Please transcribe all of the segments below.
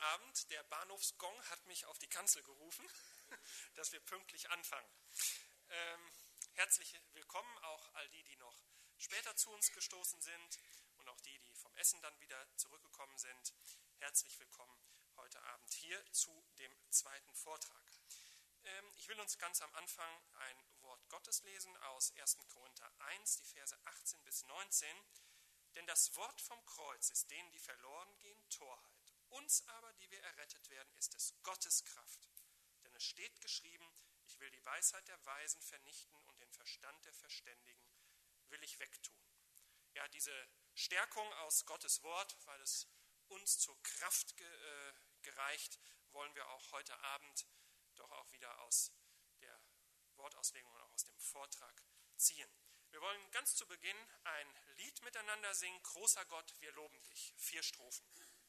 Abend. Der Bahnhofsgong hat mich auf die Kanzel gerufen, dass wir pünktlich anfangen. Herzlich willkommen auch all die, die noch später zu uns gestoßen sind und auch die, die vom Essen dann wieder zurückgekommen sind. Herzlich willkommen heute Abend hier zu dem zweiten Vortrag. Ich will uns ganz am Anfang ein Wort Gottes lesen aus 1. Korinther 1, die Verse 18 bis 19. Denn das Wort vom Kreuz ist denen, die verloren gehen, Torheit. Uns aber, die wir errettet werden, ist es Gottes Kraft. Denn es steht geschrieben, ich will die Weisheit der Weisen vernichten und den Verstand der Verständigen will ich wegtun. Ja, diese Stärkung aus Gottes Wort, weil es uns zur Kraft gereicht, wollen wir auch heute Abend doch auch wieder aus der Wortauslegung und auch aus dem Vortrag ziehen. Wir wollen ganz zu Beginn ein Lied miteinander singen, Großer Gott, wir loben dich. 4 Strophen.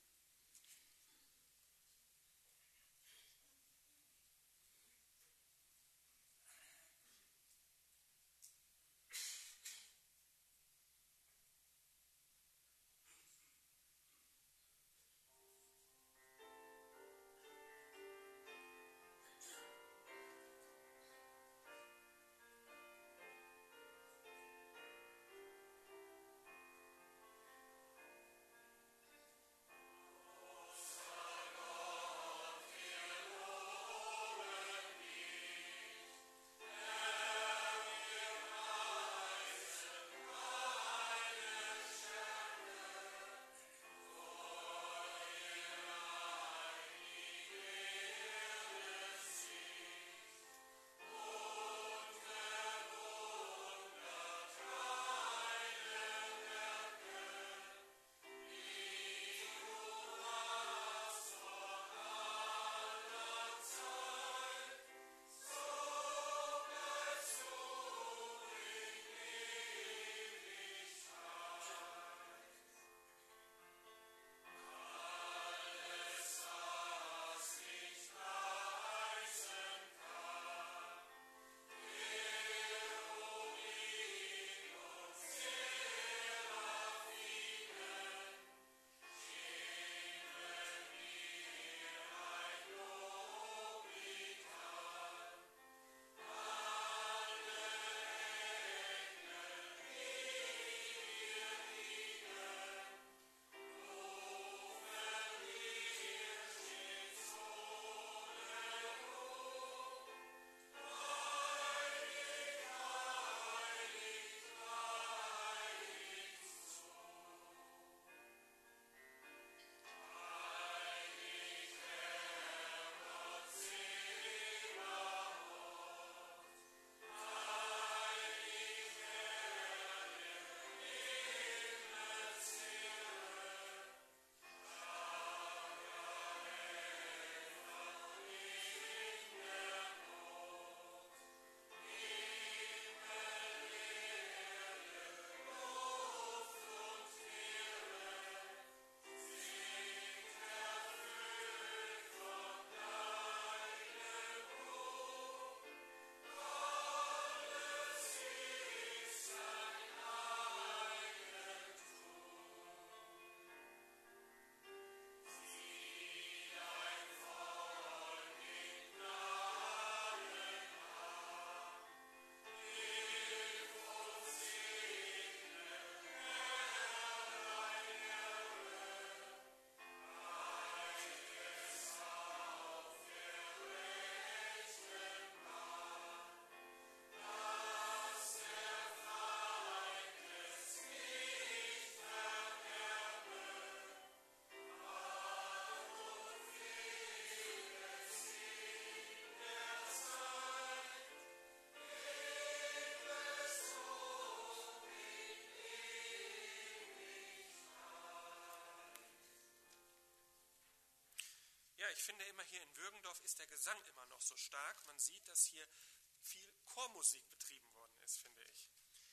Ja, ich finde immer hier in Würgendorf ist der Gesang immer noch so stark. Man sieht, dass hier viel Chormusik betrieben worden ist, finde ich.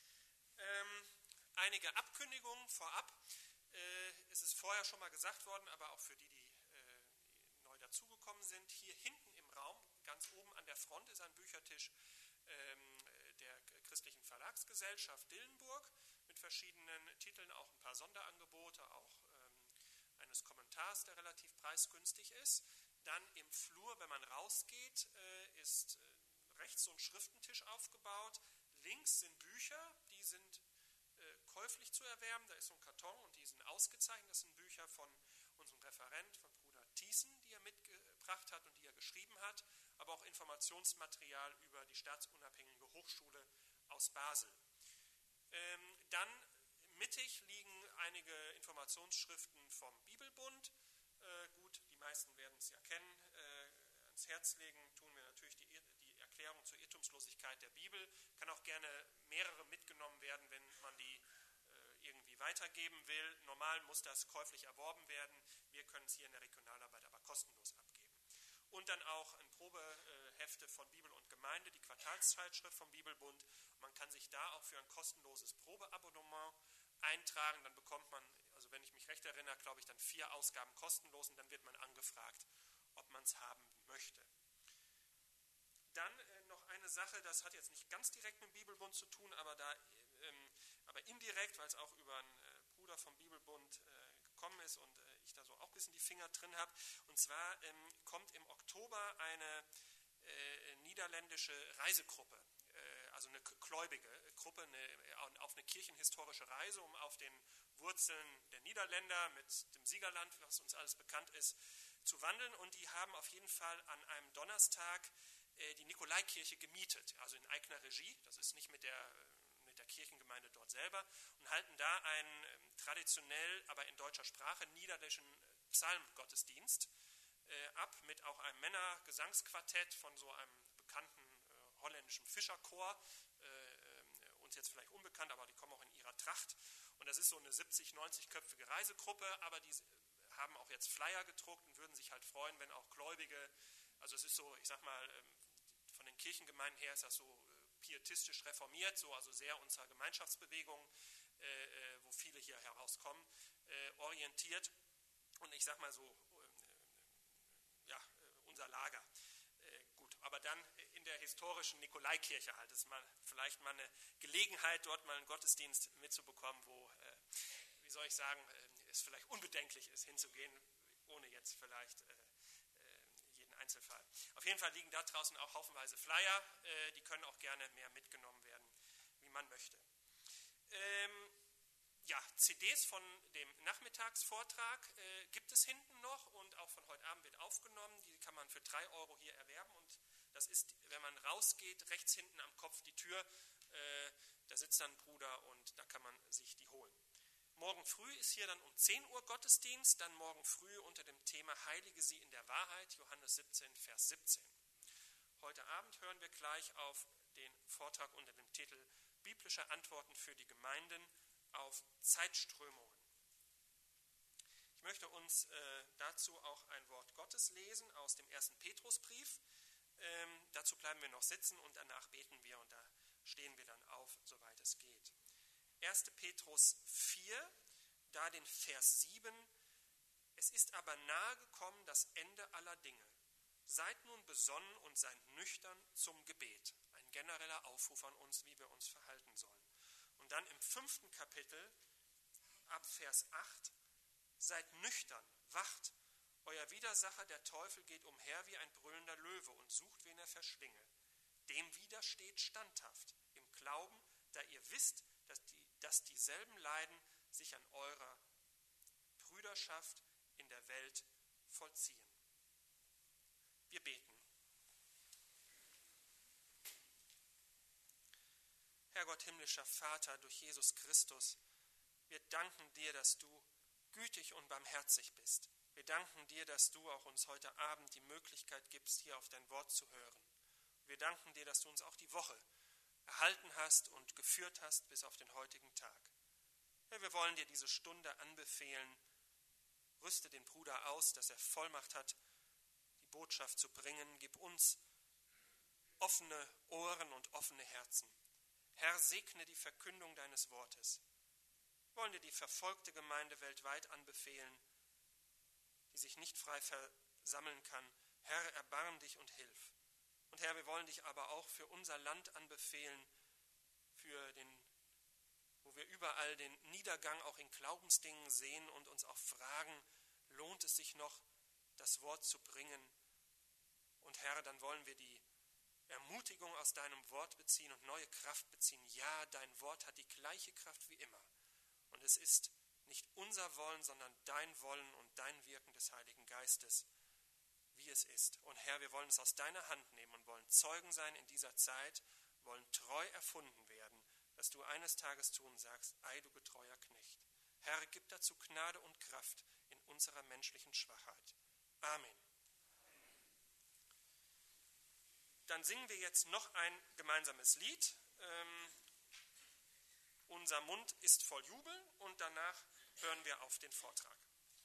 Einige Abkündigungen vorab. Es ist vorher schon mal gesagt worden, aber auch für die, die neu dazugekommen sind. Hier hinten im Raum, ganz oben an der Front, ist ein Büchertisch der Christlichen Verlagsgesellschaft Dillenburg mit verschiedenen Titeln, auch ein paar Sonderangebote, auch eine eines Kommentars, der relativ preisgünstig ist. Dann im Flur, wenn man rausgeht, ist rechts so ein Schriftentisch aufgebaut. Links sind Bücher, die sind käuflich zu erwerben. Da ist so ein Karton und die sind ausgezeichnet. Das sind Bücher von unserem Referent, von Bruder Thiessen, die er mitgebracht hat und die er geschrieben hat, aber auch Informationsmaterial über die staatsunabhängige Hochschule aus Basel. Dann mittig liegen einige Informationsschriften vom Bibelbund. Gut, die meisten werden es ja kennen. Ans Herz legen tun wir natürlich die Erklärung zur Irrtumslosigkeit der Bibel. Kann auch gerne mehrere mitgenommen werden, wenn man die irgendwie weitergeben will. Normal muss das käuflich erworben werden. Wir können es hier in der Regionalarbeit aber kostenlos abgeben. Und dann auch ein Probehefte von Bibel und Gemeinde, die Quartalszeitschrift vom Bibelbund. Man kann sich da auch für ein kostenloses Probeabonnement eintragen. Dann bekommt man, also wenn ich mich recht erinnere, glaube ich, dann 4 Ausgaben kostenlos und dann wird man angefragt, ob man es haben möchte. Dann noch eine Sache, das hat jetzt nicht ganz direkt mit dem Bibelbund zu tun, aber indirekt, weil es auch über einen Bruder vom Bibelbund gekommen ist und ich da so auch ein bisschen die Finger drin habe. Und zwar kommt im Oktober eine niederländische Reisegruppe, also eine gläubige Gruppe, auf eine kirchenhistorische Reise, um auf den Wurzeln der Niederländer mit dem Siegerland, was uns alles bekannt ist, zu wandeln. Und die haben auf jeden Fall an einem Donnerstag die Nikolaikirche gemietet, also in eigener Regie. Das ist nicht mit der Kirchengemeinde dort selber, und halten da einen traditionell, aber in deutscher Sprache, niederländischen Psalmgottesdienst ab, mit auch einem Männergesangsquartett von so einem bekannten holländischen Fischerchor, uns jetzt vielleicht unbekannt, aber die kommen auch in ihrer Tracht. Und das ist so eine 70-, 90-köpfige Reisegruppe, aber die haben auch jetzt Flyer gedruckt und würden sich halt freuen, wenn auch Gläubige, also es ist so, ich sag mal, von den Kirchengemeinden her ist das so pietistisch reformiert, so, also sehr unserer Gemeinschaftsbewegung, wo viele hier herauskommen, orientiert. Und ich sag mal so, unser Lager. Gut, aber dann in der historischen Nikolaikirche halt. Das ist vielleicht mal eine Gelegenheit, dort mal einen Gottesdienst mitzubekommen, wo, wie soll ich sagen, es vielleicht unbedenklich ist, hinzugehen, ohne jetzt vielleicht jeden Einzelfall. Auf jeden Fall liegen da draußen auch haufenweise Flyer, die können auch gerne mehr mitgenommen werden, wie man möchte. CDs von dem Nachmittagsvortrag gibt es hinten noch und auch von heute Abend wird aufgenommen. Die kann man für 3 € hier erwerben und das ist, wenn man rausgeht, rechts hinten am Kopf die Tür, da sitzt dann ein Bruder und da kann man sich die holen. Morgen früh ist hier dann um 10 Uhr Gottesdienst, dann morgen früh unter dem Thema Heilige sie in der Wahrheit, Johannes 17, Vers 17. Heute Abend hören wir gleich auf den Vortrag unter dem Titel Biblische Antworten für die Gemeinden auf Zeitströmungen. Ich möchte uns dazu auch ein Wort Gottes lesen aus dem 1. Petrusbrief. Dazu bleiben wir noch sitzen und danach beten wir und da stehen wir dann auf, soweit es geht. 1. Petrus 4, da den Vers 7. Es ist aber nahe gekommen das Ende aller Dinge. Seid nun besonnen und seid nüchtern zum Gebet. Ein genereller Aufruf an uns, wie wir uns verhalten sollen. Und dann im 5. Kapitel, ab Vers 8, seid nüchtern, wacht. Euer Widersacher, der Teufel, geht umher wie ein brüllender Löwe und sucht, wen er verschlinge. Dem widersteht standhaft im Glauben, da ihr wisst, dass dieselben Leiden sich an eurer Brüderschaft in der Welt vollziehen. Wir beten. Herr Gott, himmlischer Vater, durch Jesus Christus, wir danken dir, dass du gütig und barmherzig bist. Wir danken dir, dass du auch uns heute Abend die Möglichkeit gibst, hier auf dein Wort zu hören. Wir danken dir, dass du uns auch die Woche erhalten hast und geführt hast bis auf den heutigen Tag. Herr, wir wollen dir diese Stunde anbefehlen. Rüste den Bruder aus, dass er Vollmacht hat, die Botschaft zu bringen. Gib uns offene Ohren und offene Herzen. Herr, segne die Verkündung deines Wortes. Wir wollen dir die verfolgte Gemeinde weltweit anbefehlen, die sich nicht frei versammeln kann. Herr, erbarm dich und hilf. Und Herr, wir wollen dich aber auch für unser Land anbefehlen, wo wir überall den Niedergang auch in Glaubensdingen sehen und uns auch fragen, lohnt es sich noch, das Wort zu bringen? Und Herr, dann wollen wir die Ermutigung aus deinem Wort beziehen und neue Kraft beziehen. Ja, dein Wort hat die gleiche Kraft wie immer. Und es ist nicht unser Wollen, sondern dein Wollen und dein Wirken des Heiligen Geistes, wie es ist. Und Herr, wir wollen es aus deiner Hand nehmen und wollen Zeugen sein in dieser Zeit, wollen treu erfunden werden, dass du eines Tages zu uns sagst, ei, du getreuer Knecht. Herr, gib dazu Gnade und Kraft in unserer menschlichen Schwachheit. Amen. Dann singen wir jetzt noch ein gemeinsames Lied. Unser Mund ist voll Jubel und danach hören wir auf den Vortrag.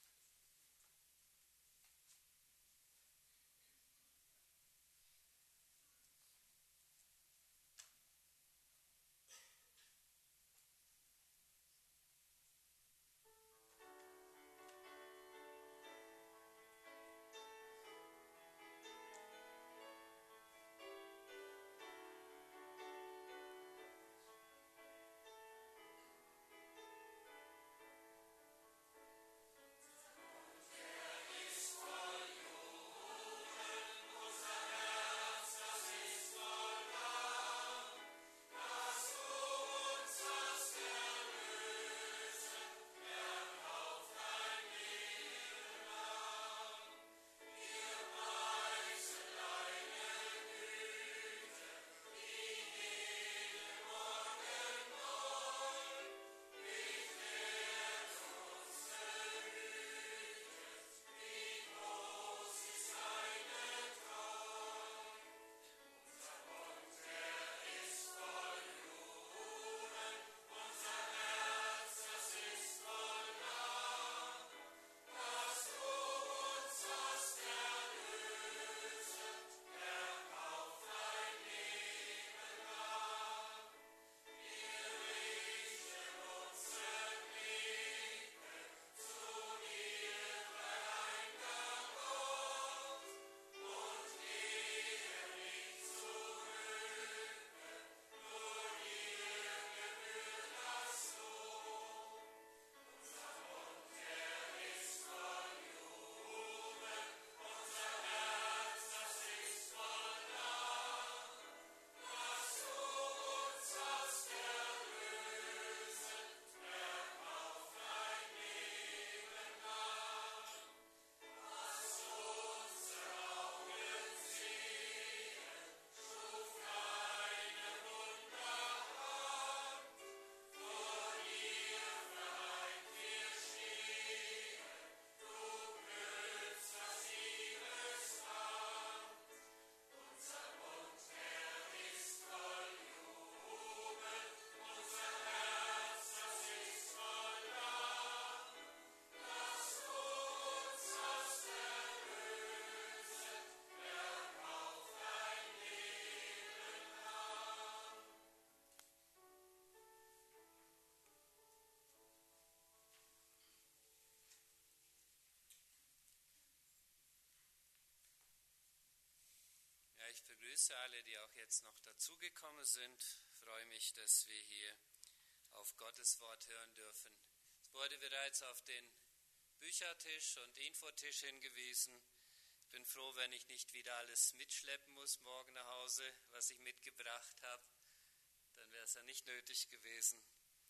Ich begrüße alle, die auch jetzt noch dazugekommen sind. Ich freue mich, dass wir hier auf Gottes Wort hören dürfen. Es wurde bereits auf den Büchertisch und Infotisch hingewiesen. Ich bin froh, wenn ich nicht wieder alles mitschleppen muss morgen nach Hause, was ich mitgebracht habe. Dann wäre es ja nicht nötig gewesen.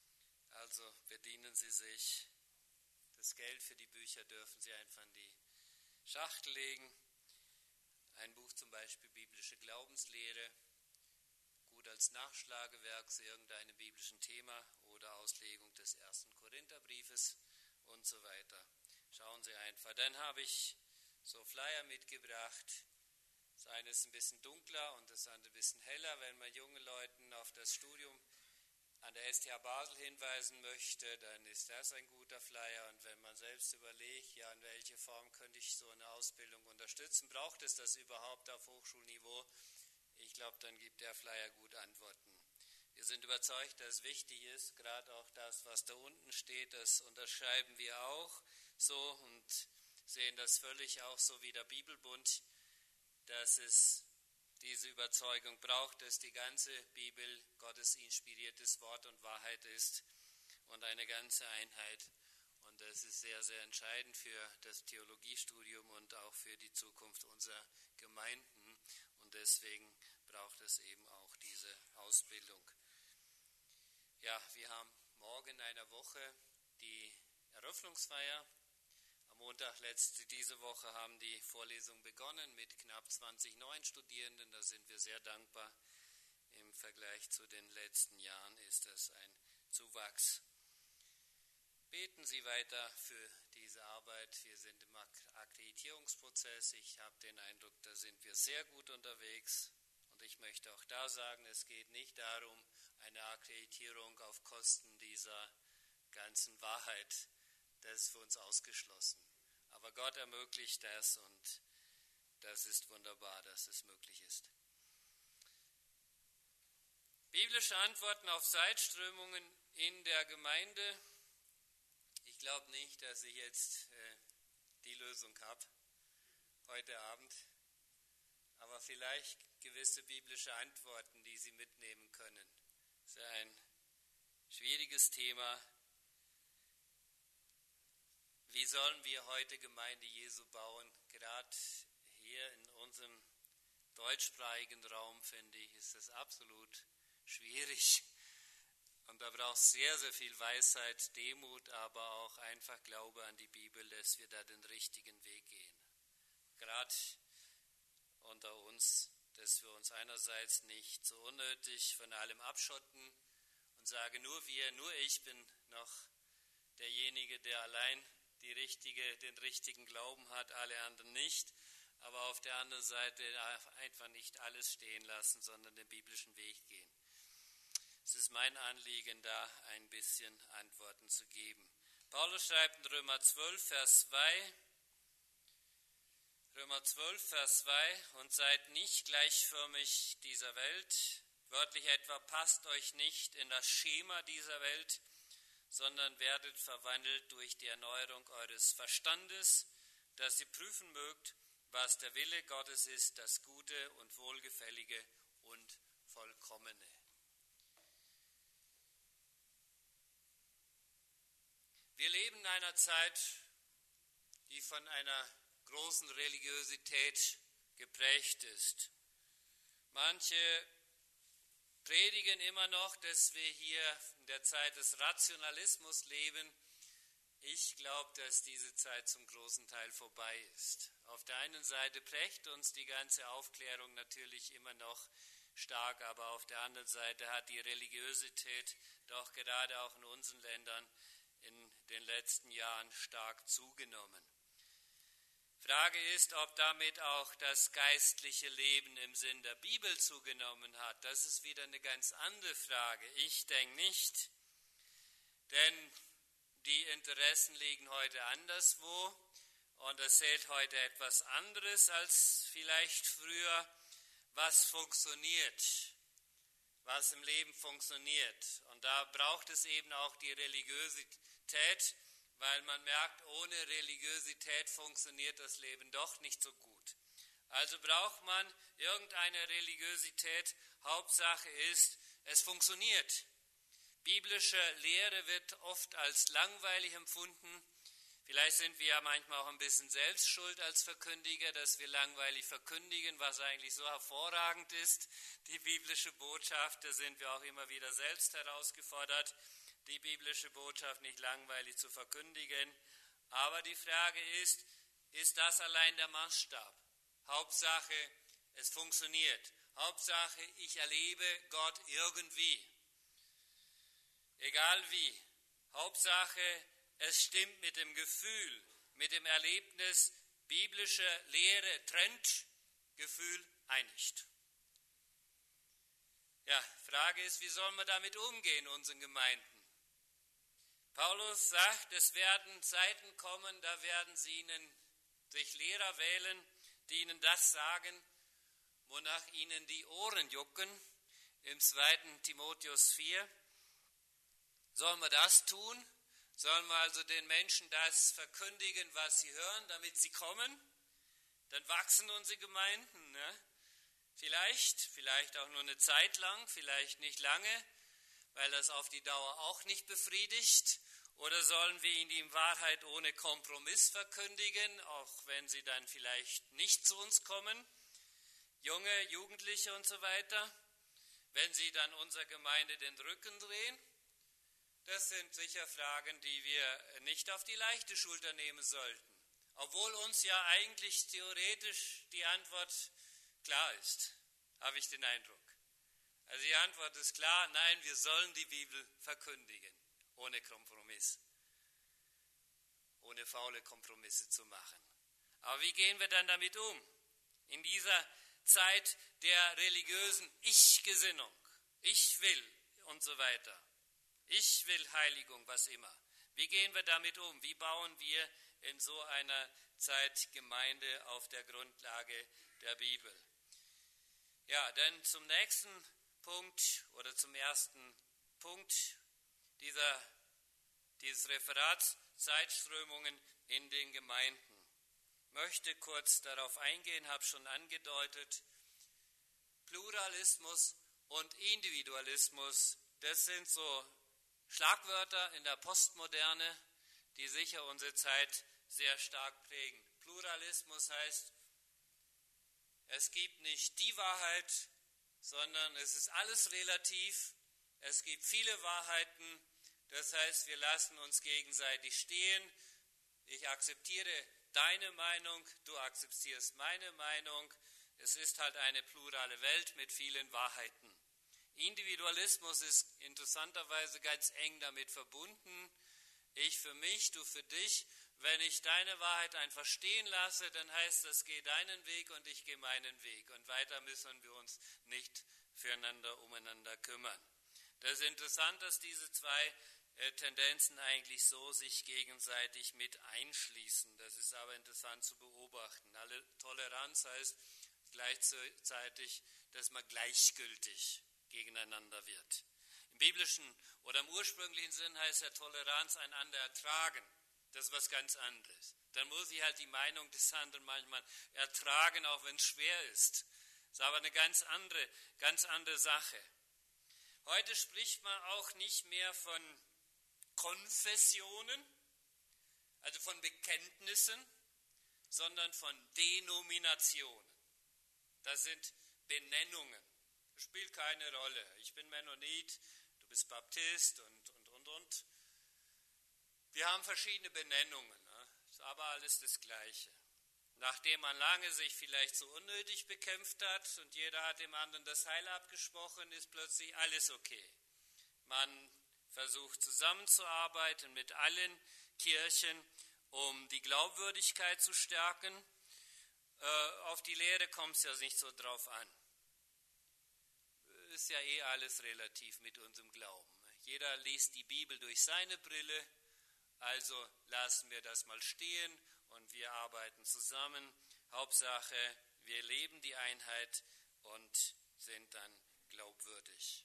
Also bedienen Sie sich. Das Geld für die Bücher dürfen Sie einfach in die Schachtel legen. Ein Buch zum Beispiel Biblische Glaubenslehre, gut als Nachschlagewerk zu irgendeinem biblischen Thema oder Auslegung des 1. Korintherbriefes und so weiter. Schauen Sie einfach. Dann habe ich so Flyer mitgebracht. Das eine ist ein bisschen dunkler und das andere ein bisschen heller. Wenn man jungen Leuten auf das Studium an der STH Basel hinweisen möchte, dann ist das ein guter Flyer. Und wenn man selbst überlegt, ja, in welche Form könnte ich so eine Ausbildung unterstützen, braucht es das überhaupt auf Hochschulniveau? Ich glaube, dann gibt der Flyer gut Antworten. Wir sind überzeugt, dass es wichtig ist, gerade auch das, was da unten steht, das unterschreiben wir auch so und sehen das völlig auch so wie der Bibelbund, dass es diese Überzeugung braucht, dass die ganze Bibel Gottes inspiriertes Wort und Wahrheit ist und eine ganze Einheit und das ist sehr, sehr entscheidend für das Theologiestudium und auch für die Zukunft unserer Gemeinden. Und deswegen braucht es eben auch diese Ausbildung. Ja, wir haben morgen in einer Woche die Eröffnungsfeier. Am Montag diese Woche haben die Vorlesungen begonnen mit knapp 20 neuen Studierenden. Da sind wir sehr dankbar. Im Vergleich zu den letzten Jahren ist das ein Zuwachs. Beten Sie weiter für diese Arbeit. Wir sind im Akkreditierungsprozess. Ich habe den Eindruck, da sind wir sehr gut unterwegs. Und ich möchte auch da sagen, es geht nicht darum, eine Akkreditierung auf Kosten dieser ganzen Wahrheit. Das ist für uns ausgeschlossen. Aber Gott ermöglicht das und das ist wunderbar, dass es möglich ist. Biblische Antworten auf Zeitströmungen in der Gemeinde. Ich glaube nicht, dass ich jetzt die Lösung habe heute Abend, aber vielleicht gewisse biblische Antworten, die Sie mitnehmen können. Das ist ein schwieriges Thema. Wie sollen wir heute Gemeinde Jesu bauen? Gerade hier in unserem deutschsprachigen Raum, finde ich, ist das absolut schwierig. Und da braucht es sehr, sehr viel Weisheit, Demut, aber auch einfach Glaube an die Bibel, dass wir da den richtigen Weg gehen. Gerade unter uns, dass wir uns einerseits nicht so unnötig von allem abschotten und sagen, nur ich bin noch derjenige, der allein den richtigen Glauben hat, alle anderen nicht. Aber auf der anderen Seite einfach nicht alles stehen lassen, sondern den biblischen Weg gehen. Es ist mein Anliegen, da ein bisschen Antworten zu geben. Paulus schreibt in Römer 12, Vers 2, und seid nicht gleichförmig dieser Welt, wörtlich etwa, passt euch nicht in das Schema dieser Welt, sondern werdet verwandelt durch die Erneuerung eures Verstandes, dass ihr prüfen mögt, was der Wille Gottes ist, das Gute und Wohlgefällige und Vollkommene. Wir leben in einer Zeit, die von einer großen Religiosität geprägt ist. Manche predigen immer noch, dass wir hier in der Zeit des Rationalismus leben. Ich glaube, dass diese Zeit zum großen Teil vorbei ist. Auf der einen Seite prägt uns die ganze Aufklärung natürlich immer noch stark, aber auf der anderen Seite hat die Religiosität doch gerade auch in unseren Ländern in den letzten Jahren stark zugenommen. Frage ist, ob damit auch das geistliche Leben im Sinn der Bibel zugenommen hat. Das ist wieder eine ganz andere Frage. Ich denke nicht, denn die Interessen liegen heute anderswo und es zählt heute etwas anderes als vielleicht früher, was funktioniert, was im Leben funktioniert. Und da braucht es eben auch die Religiosität, weil man merkt, ohne Religiosität funktioniert das Leben doch nicht so gut. Also braucht man irgendeine Religiosität. Hauptsache ist, es funktioniert. Biblische Lehre wird oft als langweilig empfunden. Vielleicht sind wir ja manchmal auch ein bisschen selbst schuld als Verkündiger, dass wir langweilig verkündigen, was eigentlich so hervorragend ist. Die biblische Botschaft, da sind wir auch immer wieder selbst herausgefordert, die biblische Botschaft nicht langweilig zu verkündigen. Aber die Frage ist das allein der Maßstab? Hauptsache, es funktioniert. Hauptsache, ich erlebe Gott irgendwie. Egal wie. Hauptsache, es stimmt mit dem Gefühl, mit dem Erlebnis. Biblische Lehre trennt, Gefühl einigt. Ja, Frage ist, wie sollen wir damit umgehen in unseren Gemeinden? Paulus sagt, es werden Zeiten kommen, da werden sie ihnen durch Lehrer wählen, die ihnen das sagen, wonach ihnen die Ohren jucken. Im 2. Timotheus 4. Sollen wir das tun? Sollen wir also den Menschen das verkündigen, was sie hören, damit sie kommen? Dann wachsen unsere Gemeinden. Ne? Vielleicht auch nur eine Zeit lang, vielleicht nicht lange, weil das auf die Dauer auch nicht befriedigt. Oder sollen wir ihnen die Wahrheit ohne Kompromiss verkündigen, auch wenn sie dann vielleicht nicht zu uns kommen, junge, Jugendliche und so weiter, wenn sie dann unserer Gemeinde den Rücken drehen? Das sind sicher Fragen, die wir nicht auf die leichte Schulter nehmen sollten, obwohl uns ja eigentlich theoretisch die Antwort klar ist, habe ich den Eindruck. Also die Antwort ist klar, nein, wir sollen die Bibel verkündigen, ohne Kompromiss, ohne faule Kompromisse zu machen. Aber wie gehen wir dann damit um? In dieser Zeit der religiösen Ich-Gesinnung, ich will und so weiter, ich will Heiligung, was immer. Wie gehen wir damit um? Wie bauen wir in so einer Zeit Gemeinde auf der Grundlage der Bibel? Ja, dann zum nächsten Punkt oder zum ersten Punkt dieses Referats, Zeitströmungen in den Gemeinden. Ich möchte kurz darauf eingehen, habe schon angedeutet, Pluralismus und Individualismus, das sind so Schlagwörter in der Postmoderne, die sicher unsere Zeit sehr stark prägen. Pluralismus heißt, es gibt nicht die Wahrheit, sondern es ist alles relativ. Es gibt viele Wahrheiten. Das heißt, wir lassen uns gegenseitig stehen. Ich akzeptiere deine Meinung, du akzeptierst meine Meinung. Es ist halt eine plurale Welt mit vielen Wahrheiten. Individualismus ist interessanterweise ganz eng damit verbunden. Ich für mich, du für dich. Wenn ich deine Wahrheit einfach stehen lasse, dann heißt das, geh deinen Weg und ich gehe meinen Weg. Und weiter müssen wir uns nicht füreinander, umeinander kümmern. Das ist interessant, dass diese zwei Tendenzen eigentlich so sich gegenseitig mit einschließen. Das ist aber interessant zu beobachten. Alle Toleranz heißt gleichzeitig, dass man gleichgültig gegeneinander wird. Im biblischen oder im ursprünglichen Sinn heißt ja Toleranz einander ertragen. Das ist was ganz anderes. Dann muss ich halt die Meinung des anderen manchmal ertragen, auch wenn es schwer ist. Das ist aber eine ganz andere Sache. Heute spricht man auch nicht mehr von Konfessionen, also von Bekenntnissen, sondern von Denominationen. Das sind Benennungen. Das spielt keine Rolle. Ich bin Mennonit, du bist Baptist und. Wir haben verschiedene Benennungen, ne? Ist aber alles das Gleiche. Nachdem man lange sich vielleicht so unnötig bekämpft hat und jeder hat dem anderen das Heil abgesprochen, ist plötzlich alles okay. Man versucht zusammenzuarbeiten mit allen Kirchen, um die Glaubwürdigkeit zu stärken. Auf die Lehre kommt es ja nicht so drauf an. Ist ja alles relativ mit unserem Glauben. Jeder liest die Bibel durch seine Brille. Also lassen wir das mal stehen und wir arbeiten zusammen. Hauptsache, wir leben die Einheit und sind dann glaubwürdig.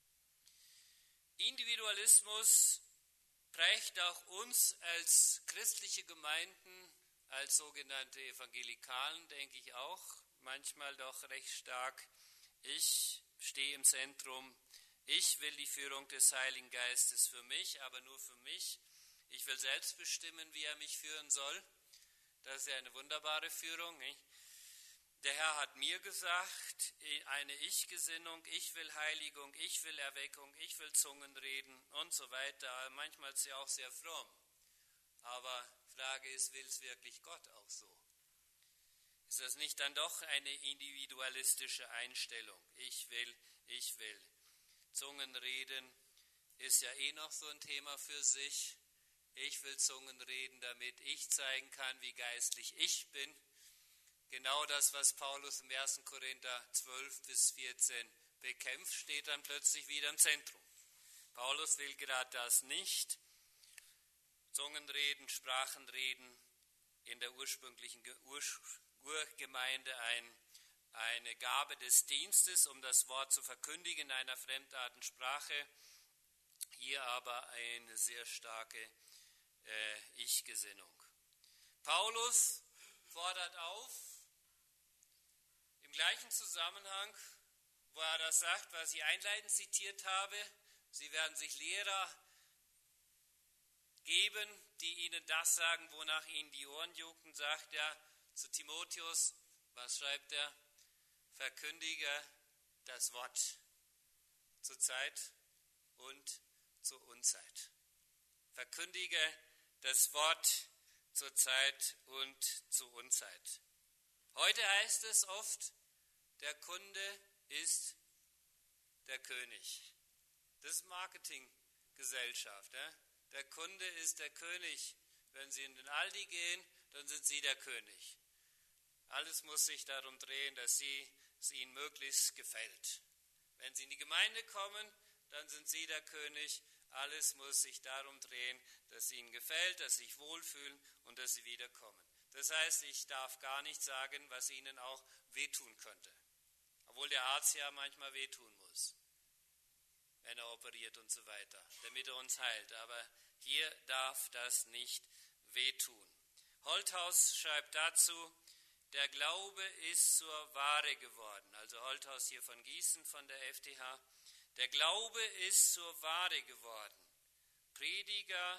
Individualismus prägt auch uns als christliche Gemeinden, als sogenannte Evangelikalen, denke ich auch, manchmal doch recht stark. Ich stehe im Zentrum. Ich will die Führung des Heiligen Geistes für mich, aber nur für mich. Ich will selbst bestimmen, wie er mich führen soll. Das ist ja eine wunderbare Führung, nicht? Der Herr hat mir gesagt, eine Ich-Gesinnung, ich will Heiligung, ich will Erweckung, ich will Zungenreden und so weiter. Manchmal ist es ja auch sehr fromm. Aber Frage ist, will es wirklich Gott auch so? Ist das nicht dann doch eine individualistische Einstellung? Ich will. Zungenreden ist ja noch so ein Thema für sich. Ich will Zungen reden, damit ich zeigen kann, wie geistlich ich bin. Genau das, was Paulus im 1. Korinther 12 bis 14 bekämpft, steht dann plötzlich wieder im Zentrum. Paulus will gerade das nicht. Zungenreden, Sprachenreden in der ursprünglichen Urgemeinde eine Gabe des Dienstes, um das Wort zu verkündigen in einer fremdartigen Sprache. Hier aber eine sehr starke Ich-Gesinnung. Paulus fordert auf, im gleichen Zusammenhang, wo er das sagt, was ich einleitend zitiert habe, sie werden sich Lehrer geben, die ihnen das sagen, wonach ihnen die Ohren jucken, sagt er zu Timotheus, was schreibt er? Verkündige das Wort zur Zeit und zur Unzeit. Verkündige das Wort zur Zeit und zur Unzeit. Heute heißt es oft, der Kunde ist der König. Das ist Marketinggesellschaft. Ja? Der Kunde ist der König. Wenn Sie in den Aldi gehen, dann sind Sie der König. Alles muss sich darum drehen, dass es Ihnen möglichst gefällt. Wenn Sie in die Gemeinde kommen, dann sind Sie der König. Alles muss sich darum drehen, dass es Ihnen gefällt, dass Sie sich wohlfühlen und dass Sie wiederkommen. Das heißt, ich darf gar nicht sagen, was Ihnen auch wehtun könnte. Obwohl der Arzt ja manchmal wehtun muss, wenn er operiert und so weiter, damit er uns heilt. Aber hier darf das nicht wehtun. Holthaus schreibt dazu, der Glaube ist zur Ware geworden. Also Holthaus hier von Gießen, von der FTH. Der Glaube ist zur Ware geworden. Prediger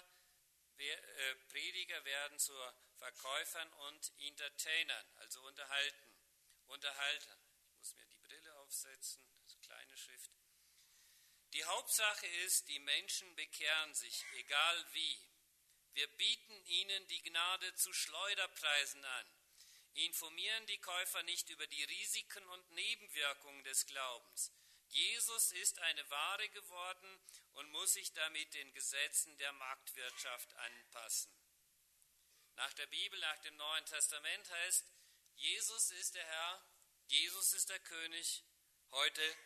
werden zu Verkäufern und Entertainern, also Unterhaltern. Ich muss mir die Brille aufsetzen, das ist kleine Schrift. Die Hauptsache ist, die Menschen bekehren sich, egal wie. Wir bieten ihnen die Gnade zu Schleuderpreisen an, informieren die Käufer nicht über die Risiken und Nebenwirkungen des Glaubens. Jesus ist eine Ware geworden und muss sich damit den Gesetzen der Marktwirtschaft anpassen. Nach der Bibel, nach dem Neuen Testament heißt, Jesus ist der Herr, Jesus ist der König. Heute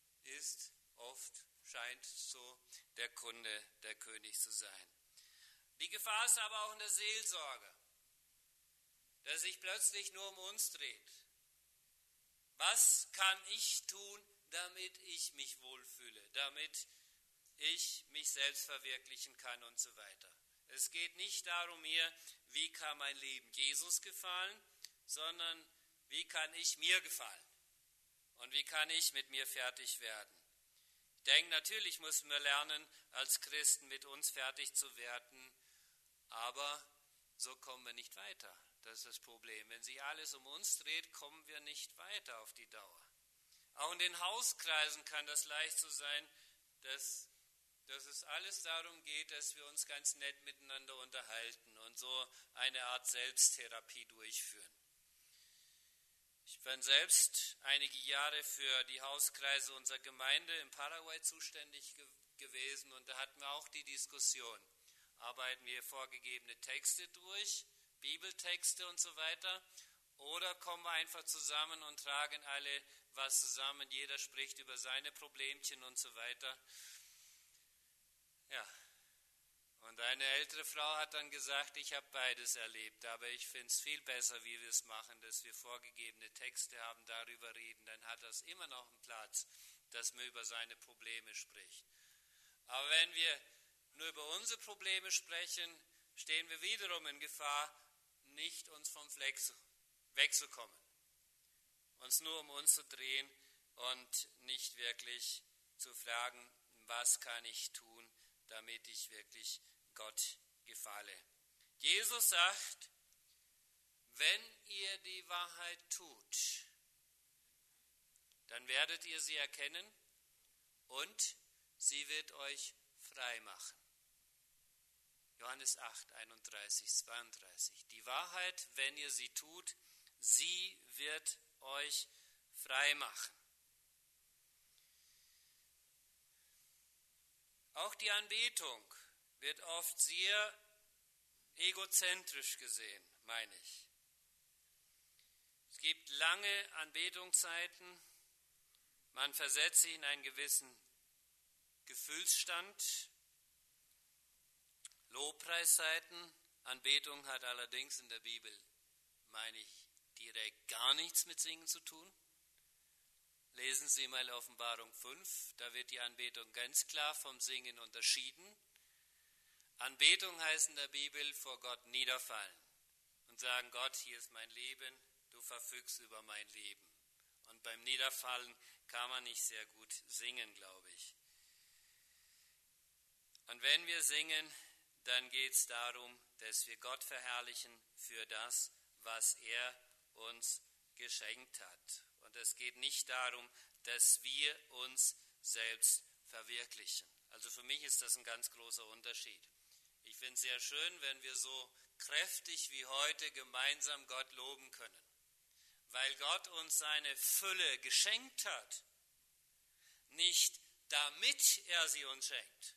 scheint so der Kunde der König zu sein. Die Gefahr ist aber auch in der Seelsorge, dass sich plötzlich nur um uns dreht. Was kann ich tun, damit ich mich wohlfühle, damit ich mich selbst verwirklichen kann und so weiter. Es geht nicht darum hier, wie kann mein Leben Jesus gefallen, sondern wie kann ich mir gefallen und wie kann ich mit mir fertig werden. Ich denke, natürlich müssen wir lernen, als Christen mit uns fertig zu werden, aber so kommen wir nicht weiter. Das ist das Problem. Wenn sich alles um uns dreht, kommen wir nicht weiter auf die Dauer. Auch in den Hauskreisen kann das leicht so sein, dass es alles darum geht, dass wir uns ganz nett miteinander unterhalten und so eine Art Selbsttherapie durchführen. Ich bin selbst einige Jahre für die Hauskreise unserer Gemeinde in Paraguay zuständig gewesen und da hatten wir auch die Diskussion, arbeiten wir vorgegebene Texte durch, Bibeltexte und so weiter, oder kommen wir einfach zusammen und tragen alle was zusammen, jeder spricht über seine Problemchen und so weiter. Ja, und eine ältere Frau hat dann gesagt, ich habe beides erlebt, aber ich finde es viel besser, wie wir es machen, dass wir vorgegebene Texte haben, darüber reden, dann hat das immer noch einen Platz, dass man über seine Probleme spricht. Aber wenn wir nur über unsere Probleme sprechen, stehen wir wiederum in Gefahr, nicht uns vom Fleck wegzukommen, uns nur um uns zu drehen und nicht wirklich zu fragen, was kann ich tun, damit ich wirklich Gott gefalle. Jesus sagt, wenn ihr die Wahrheit tut, dann werdet ihr sie erkennen und sie wird euch frei machen. Johannes 8, 31, 32. Die Wahrheit, wenn ihr sie tut, sie wird euch frei machen. Auch die Anbetung wird oft sehr egozentrisch gesehen, meine ich. Es gibt lange Anbetungszeiten, man versetzt sich in einen gewissen Gefühlsstand. Lobpreiszeiten, Anbetung hat allerdings in der Bibel, meine ich, direkt gar nichts mit Singen zu tun. Lesen Sie mal Offenbarung 5, da wird die Anbetung ganz klar vom Singen unterschieden. Anbetung heißt in der Bibel vor Gott niederfallen und sagen, Gott, hier ist mein Leben, du verfügst über mein Leben. Und beim Niederfallen kann man nicht sehr gut singen, glaube ich. Und wenn wir singen, dann geht es darum, dass wir Gott verherrlichen für das, was er uns geschenkt hat. Und es geht nicht darum, dass wir uns selbst verwirklichen. Also für mich ist das ein ganz großer Unterschied. Ich finde es sehr schön, wenn wir so kräftig wie heute gemeinsam Gott loben können, weil Gott uns seine Fülle geschenkt hat, nicht damit er sie uns schenkt.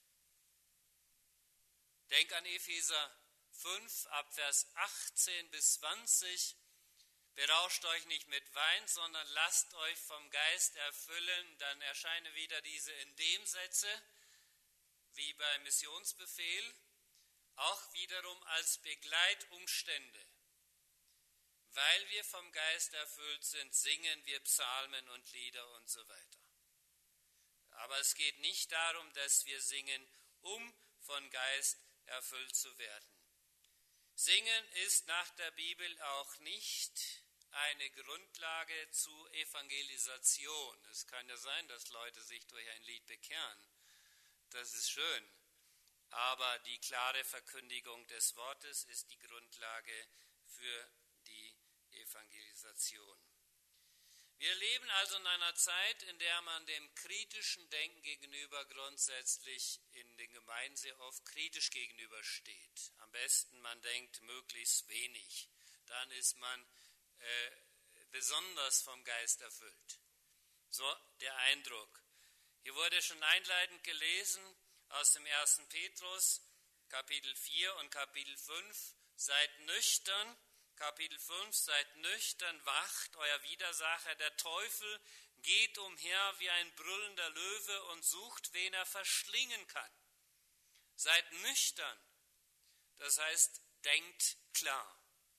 Denk an Epheser 5, ab Vers 18 bis 20. Berauscht euch nicht mit Wein, sondern lasst euch vom Geist erfüllen. Dann erscheinen wieder diese Indem-Sätze, wie beim Missionsbefehl, auch wiederum als Begleitumstände. Weil wir vom Geist erfüllt sind, singen wir Psalmen und Lieder und so weiter. Aber es geht nicht darum, dass wir singen, um von Geist erfüllt zu werden. Singen ist nach der Bibel auch nicht eine Grundlage zu Evangelisation. Es kann ja sein, dass Leute sich durch ein Lied bekehren. Das ist schön. Aber die klare Verkündigung des Wortes ist die Grundlage für die Evangelisation. Wir leben also in einer Zeit, in der man dem kritischen Denken gegenüber grundsätzlich in den Gemeinden sehr oft kritisch gegenübersteht. Am besten, man denkt möglichst wenig. Dann ist man besonders vom Geist erfüllt. So der Eindruck. Hier wurde schon einleitend gelesen aus dem 1. Petrus, Kapitel 4 und Kapitel 5. Seid nüchtern. Kapitel 5, seid nüchtern, wacht, euer Widersacher, der Teufel, geht umher wie ein brüllender Löwe und sucht, wen er verschlingen kann. Seid nüchtern, das heißt, denkt klar.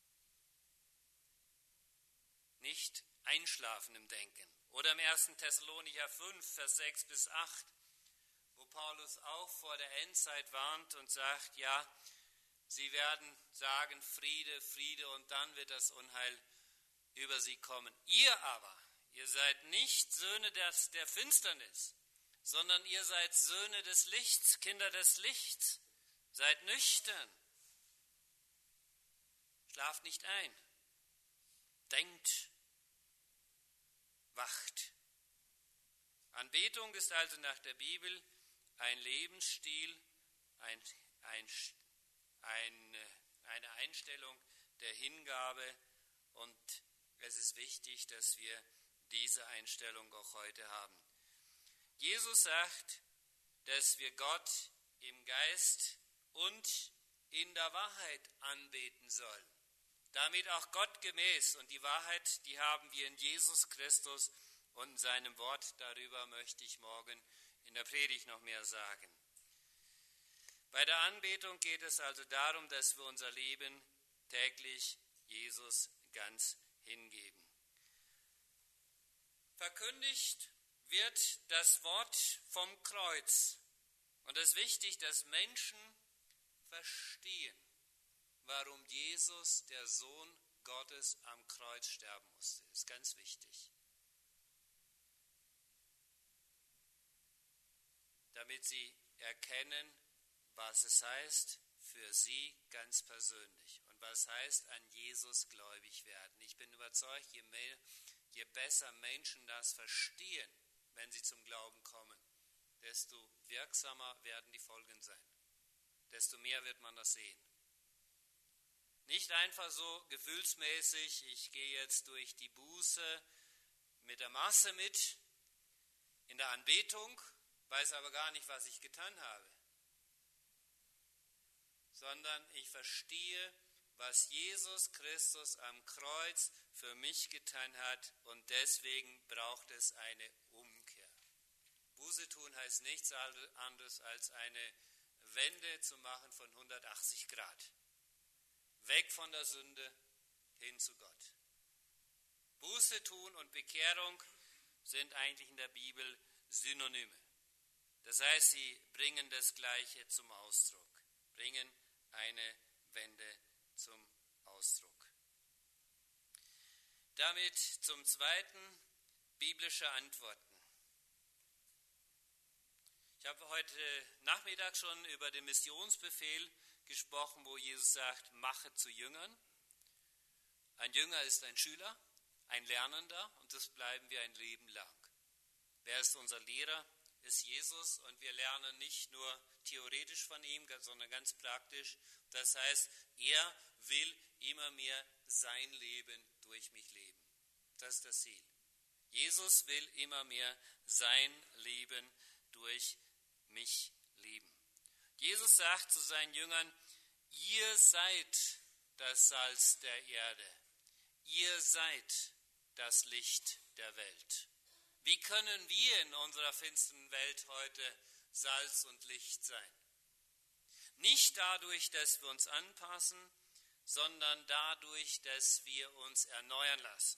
Nicht einschlafen im Denken. Oder im 1. Thessalonicher 5, Vers 6 bis 8, wo Paulus auch vor der Endzeit warnt und sagt, ja, sie werden sagen Friede, Friede und dann wird das Unheil über sie kommen. Ihr aber, ihr seid nicht Söhne der Finsternis, sondern ihr seid Söhne des Lichts, Kinder des Lichts. Seid nüchtern. Schlaft nicht ein. Denkt. Wacht. Anbetung ist also nach der Bibel ein Lebensstil, eine Einstellung der Hingabe und es ist wichtig, dass wir diese Einstellung auch heute haben. Jesus sagt, dass wir Gott im Geist und in der Wahrheit anbeten sollen. Damit auch gottgemäß und die Wahrheit, die haben wir in Jesus Christus und in seinem Wort. Darüber möchte ich morgen in der Predigt noch mehr sagen. Bei der Anbetung geht es also darum, dass wir unser Leben täglich Jesus ganz hingeben. Verkündigt wird das Wort vom Kreuz. Und es ist wichtig, dass Menschen verstehen, warum Jesus, der Sohn Gottes, am Kreuz sterben musste. Das ist ganz wichtig. Damit sie erkennen, was es heißt, für sie ganz persönlich. Und was heißt, an Jesus gläubig werden. Ich bin überzeugt, je besser Menschen das verstehen, wenn sie zum Glauben kommen, desto wirksamer werden die Folgen sein. Desto mehr wird man das sehen. Nicht einfach so gefühlsmäßig, ich gehe jetzt durch die Buße mit der Masse mit, in der Anbetung, weiß aber gar nicht, was ich getan habe. Sondern ich verstehe, was Jesus Christus am Kreuz für mich getan hat und deswegen braucht es eine Umkehr. Buße tun heißt nichts anderes als eine Wende zu machen von 180 Grad. Weg von der Sünde hin zu Gott. Buße tun und Bekehrung sind eigentlich in der Bibel Synonyme. Das heißt, sie bringen das Gleiche zum Ausdruck, bringen eine Wende zum Ausdruck. Damit zum zweiten, biblische Antworten. Ich habe heute Nachmittag schon über den Missionsbefehl gesprochen, wo Jesus sagt, mache zu Jüngern. Ein Jünger ist ein Schüler, ein Lernender und das bleiben wir ein Leben lang. Wer ist unser Lehrer? Ist Jesus und wir lernen nicht nur theoretisch von ihm, sondern ganz praktisch. Das heißt, er will immer mehr sein Leben durch mich leben. Das ist das Ziel. Jesus will immer mehr sein Leben durch mich leben. Jesus sagt zu seinen Jüngern, ihr seid das Salz der Erde. Ihr seid das Licht der Welt. Wie können wir in unserer finsteren Welt heute Salz und Licht sein? Nicht dadurch, dass wir uns anpassen, sondern dadurch, dass wir uns erneuern lassen.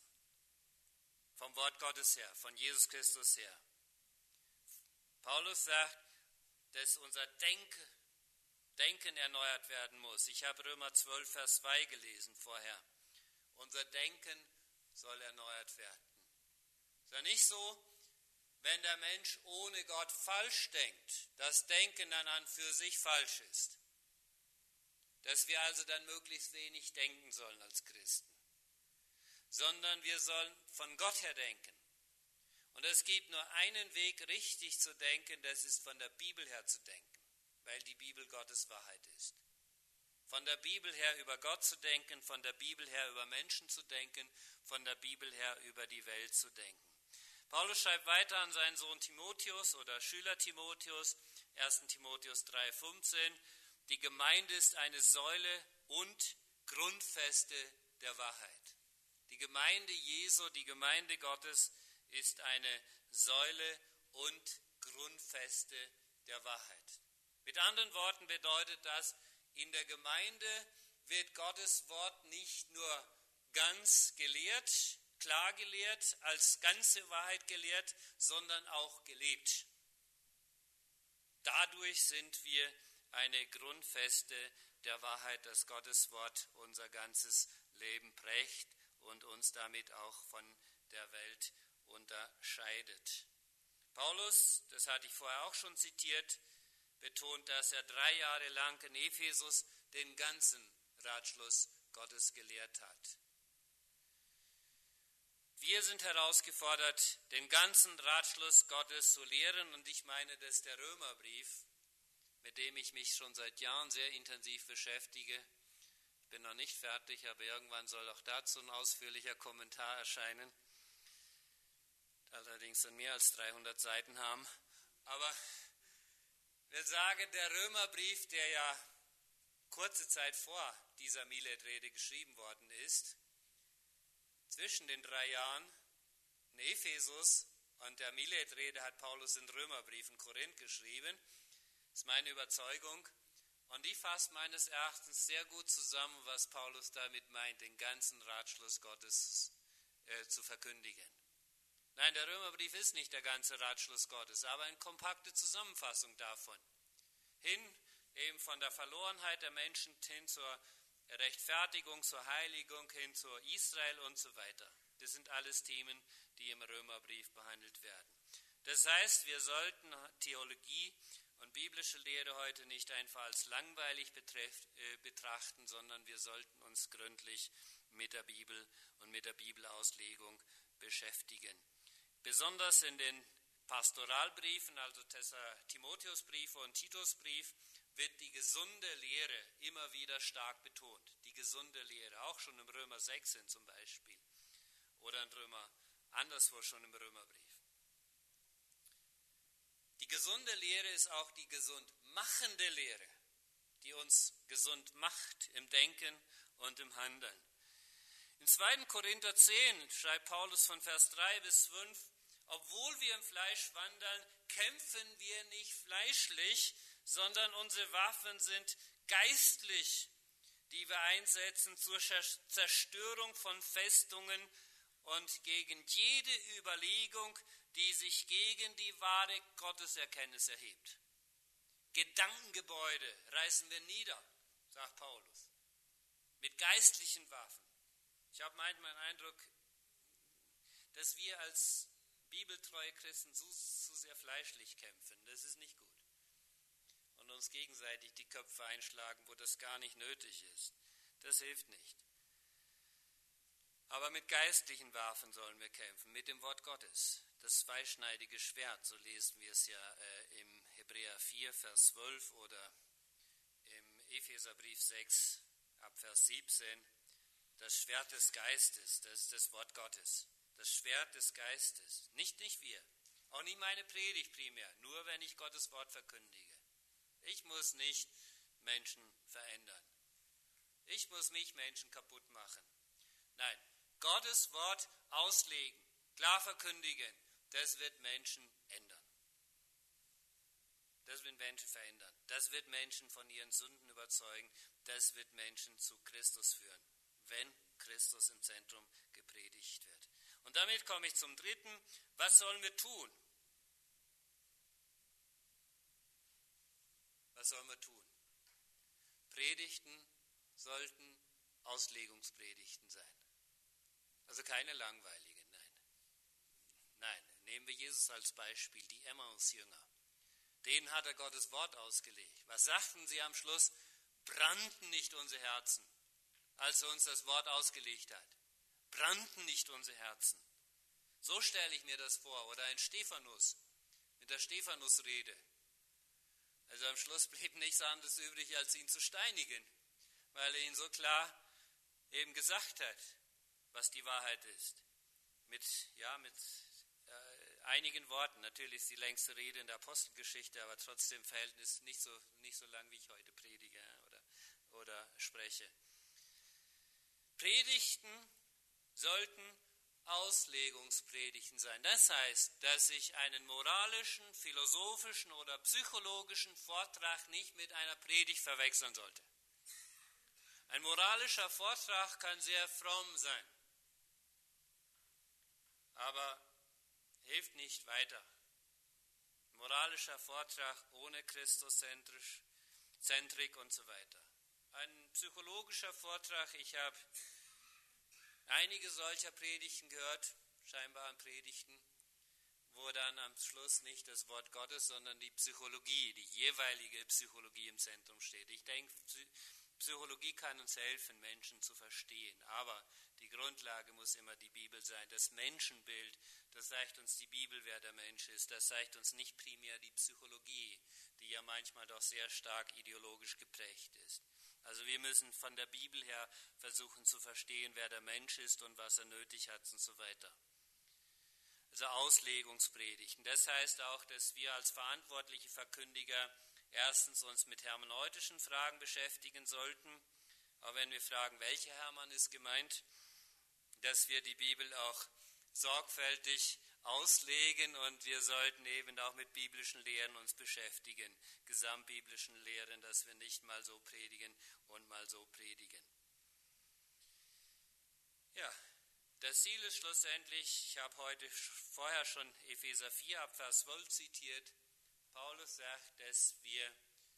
Vom Wort Gottes her, von Jesus Christus her. Paulus sagt, dass unser Denken erneuert werden muss. Ich habe Römer 12, Vers 2 gelesen vorher. Unser Denken soll erneuert werden. Ist ja nicht so, wenn der Mensch ohne Gott falsch denkt, das Denken dann an für sich falsch ist. Dass wir also dann möglichst wenig denken sollen als Christen. Sondern wir sollen von Gott her denken. Und es gibt nur einen Weg, richtig zu denken, das ist von der Bibel her zu denken, weil die Bibel Gottes Wahrheit ist. Von der Bibel her über Gott zu denken, von der Bibel her über Menschen zu denken, von der Bibel her über die Welt zu denken. Paulus schreibt weiter an seinen Sohn Timotheus oder Schüler Timotheus, 1. Timotheus 3,15, die Gemeinde ist eine Säule und Grundfeste der Wahrheit. Die Gemeinde Jesu, die Gemeinde Gottes ist eine Säule und Grundfeste der Wahrheit. Mit anderen Worten bedeutet das, in der Gemeinde wird Gottes Wort nicht nur ganz gelehrt, klar gelehrt, als ganze Wahrheit gelehrt, sondern auch gelebt. Dadurch sind wir eine Grundfeste der Wahrheit, dass Gottes Wort unser ganzes Leben prägt und uns damit auch von der Welt unterscheidet. Paulus, das hatte ich vorher auch schon zitiert, betont, dass er 3 Jahre lang in Ephesus den ganzen Ratschluss Gottes gelehrt hat. Wir sind herausgefordert, den ganzen Ratschluss Gottes zu lehren, und ich meine, dass der Römerbrief, mit dem ich mich schon seit Jahren sehr intensiv beschäftige, ich bin noch nicht fertig, aber irgendwann soll auch dazu ein ausführlicher Kommentar erscheinen, allerdings dann mehr als 300 Seiten haben. Aber wir sagen, der Römerbrief, der ja kurze Zeit vor dieser Miletrede geschrieben worden ist, zwischen den 3 Jahren in Ephesus und der Miletrede hat Paulus den Römerbrief in Korinth geschrieben. Das ist meine Überzeugung. Und die fasst meines Erachtens sehr gut zusammen, was Paulus damit meint, den ganzen Ratschluss Gottes zu verkündigen. Nein, der Römerbrief ist nicht der ganze Ratschluss Gottes, aber eine kompakte Zusammenfassung davon. Hin eben von der Verlorenheit der Menschen hin zur Rechtfertigung, zur Heiligung, hin zur Israel und so weiter. Das sind alles Themen, die im Römerbrief behandelt werden. Das heißt, wir sollten Theologie und biblische Lehre heute nicht einfach als langweilig betrachten, sondern wir sollten uns gründlich mit der Bibel und mit der Bibelauslegung beschäftigen. Besonders in den Pastoralbriefen, also Timotheusbriefe und Titusbrief, wird die gesunde Lehre immer wieder stark betont. Die gesunde Lehre, auch schon im Römer 16 zum Beispiel oder in Römer, anderswo schon im Römerbrief. Die gesunde Lehre ist auch die gesund machende Lehre, die uns gesund macht im Denken und im Handeln. In 2. Korinther 10 schreibt Paulus von Vers 3 bis 5, obwohl wir im Fleisch wandeln, kämpfen wir nicht fleischlich, sondern unsere Waffen sind geistlich, die wir einsetzen zur Zerstörung von Festungen und gegen jede Überlegung, die sich gegen die wahre Gotteserkenntnis erhebt. Gedankengebäude reißen wir nieder, sagt Paulus, mit geistlichen Waffen. Ich habe manchmal den Eindruck, dass wir als bibeltreue Christen zu sehr fleischlich kämpfen. Das ist nicht gut. und uns gegenseitig die Köpfe einschlagen, wo das gar nicht nötig ist. Das hilft nicht. Aber mit geistlichen Waffen sollen wir kämpfen, mit dem Wort Gottes. Das zweischneidige Schwert, so lesen wir es ja im Hebräer 4, Vers 12 oder im Epheserbrief 6, ab Vers 17. Das Schwert des Geistes, das ist das Wort Gottes. Das Schwert des Geistes, nicht wir, auch nicht meine Predigt primär, nur wenn ich Gottes Wort verkündige. Ich muss nicht Menschen verändern. Ich muss nicht Menschen kaputt machen. Nein, Gottes Wort auslegen, klar verkündigen, das wird Menschen ändern. Das wird Menschen verändern. Das wird Menschen von ihren Sünden überzeugen. Das wird Menschen zu Christus führen, wenn Christus im Zentrum gepredigt wird. Und damit komme ich zum dritten. Was sollen wir tun? Was sollen wir tun? Predigten sollten Auslegungspredigten sein. Also keine langweiligen, nein. Nein, nehmen wir Jesus als Beispiel, die Emmaus-Jünger. Denen hat er Gottes Wort ausgelegt. Was sagten sie am Schluss? Brannten nicht unsere Herzen, als er uns das Wort ausgelegt hat. Brannten nicht unsere Herzen. So stelle ich mir das vor. Oder ein Stephanus mit der Stephanus-Rede. Also am Schluss blieb nichts anderes übrig, als ihn zu steinigen, weil er ihnen so klar eben gesagt hat, was die Wahrheit ist. Mit einigen Worten. Natürlich ist die längste Rede in der Apostelgeschichte, aber trotzdem Verhältnis nicht so lang, wie ich heute predige oder spreche. Predigten sollten Auslegungspredigten sein. Das heißt, dass ich einen moralischen, philosophischen oder psychologischen Vortrag nicht mit einer Predigt verwechseln sollte. Ein moralischer Vortrag kann sehr fromm sein, aber hilft nicht weiter. Moralischer Vortrag ohne Christuszentrik und so weiter. Ein psychologischer Vortrag, ich habe einige solcher Predigten gehört, scheinbaren Predigten, wo dann am Schluss nicht das Wort Gottes, sondern die Psychologie, die jeweilige Psychologie im Zentrum steht. Ich denke, Psychologie kann uns helfen, Menschen zu verstehen, aber die Grundlage muss immer die Bibel sein. Das Menschenbild, das sagt uns die Bibel, wer der Mensch ist. Das sagt uns nicht primär die Psychologie, die ja manchmal doch sehr stark ideologisch geprägt ist. Also wir müssen von der Bibel her versuchen zu verstehen, wer der Mensch ist und was er nötig hat und so weiter. Also Auslegungspredigten. Das heißt auch, dass wir als verantwortliche Verkündiger erstens uns mit hermeneutischen Fragen beschäftigen sollten, auch wenn wir fragen, welcher Hermann ist gemeint, dass wir die Bibel auch sorgfältig auslegen und wir sollten eben auch mit biblischen Lehren uns beschäftigen, gesamtbiblischen Lehren, dass wir nicht mal so predigen und mal so predigen. Ja, das Ziel ist schlussendlich, ich habe heute vorher schon Epheser 4 ab Vers 12 zitiert, Paulus sagt, dass wir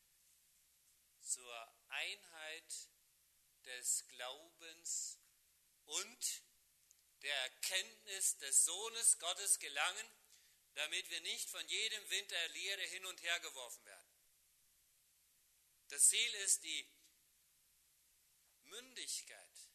zur Einheit des Glaubens und der Erkenntnis des Sohnes Gottes gelangen, damit wir nicht von jedem Wind der Lehre hin und her geworfen werden. Das Ziel ist die Mündigkeit.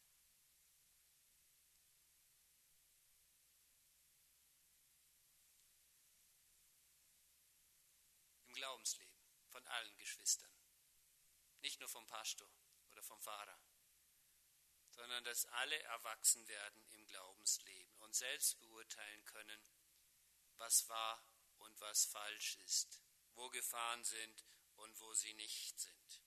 Im Glaubensleben von allen Geschwistern. Nicht nur vom Pastor oder vom Pfarrer, sondern dass alle erwachsen werden im Glaubensleben und selbst beurteilen können, was wahr und was falsch ist, wo Gefahren sind und wo sie nicht sind.